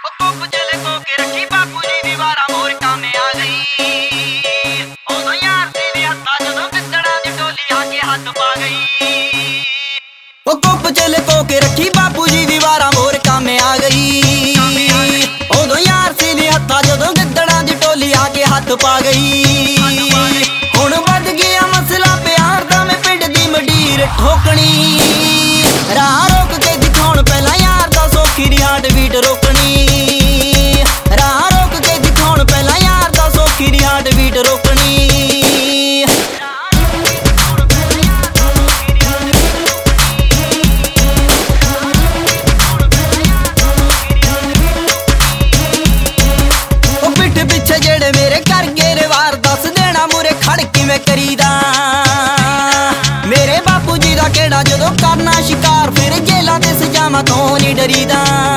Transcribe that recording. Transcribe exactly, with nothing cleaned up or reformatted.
ਧੁੱਪ ਚ ਲੁਕੋ ਕੇ ਰੱਖੀ ਬਾਪੂ ਜੀ ਦੀ ਵਾਰਾਂ ਮੋਰ ਕਾਮੇ ਆ ਗਈ। ਉਦੋਂ ਯਾਰ ਸੀ ਵੀ ਹੱਥਾਂ ਜਦੋਂ ਗਿੱਦੜਾਂ ਦੀ ਟੋਲੀ ਆ ਕੇ ਹੱਥ ਪਾ ਗਈ। ਉਹ ਧੁੱਪ ਚ ਲੁਕੋ ਕੇ ਰੱਖੀ ਬਾਪੂ ਜੀ ਦੀ ਵਾਰਾਂ ਮੋਰ ਕਾਮੇ ਆ ਗਈ। ਉਦੋਂ ਯਾਰ ਸੀ ਵੀ ਹੱਥਾਂ ਜਦੋਂ ਗਿੱਦੜਾਂ ਦੀ ਟੋਲੀ ਆ ਕੇ ਹੱਥ ਪਾ ਗਈ। ਹੁਣ ਵੱਧ ਗਿਆ ਮਸਲਾ ਪਿਆਰ ਦਾ, ਮੈਂ ਪਿੰਡ ਦੀ ਮੰਡੀਰ ਠੋਕਣੀ। ਰਾਹ ਰੋਕ ਕੇ ਦਿਖਾਉਣ ਪਹਿਲਾਂ ਯਾਰ ਦਾ ਸੌਖੀ ਦੀ ਹਾਰਟ ਬੀਟ ਰੋਕਣੀ। ਰਾਹ ਰੋਕ ਕੇ ਦਿਖਾਉਣ ਪਹਿਲਾਂ ਯਾਰ ਦਾ ਸੌਖੀ ਦੀ ਹਾਰਟ ਬੀਟ ਰੋਕਣੀ। ਉਹ ਪਿੱਠ ਪਿੱਛੇ ਜਿਹੜੇ ਮੇਰੇ ਕਰ ਗਏ ਰਿਵਾਰ ਦੱਸ ਦੇਣਾ ਮੂਰੇ ਖੜ ਕਿਵੇਂ ਕਰੀਦਾ। ਮੇਰੇ ਬਾਪੂ ਜੀ ਦਾ ਕਿਹੜਾ ਜਦੋਂ ਕਰਨਾ ਸ਼ਿਕਾਰ, ਫਿਰ ਜੇਲਾਂ ਤੇ ਸਜ਼ਾਵਾਂ ਤੋਂ ਨਹੀਂ ਡਰੀਦਾ।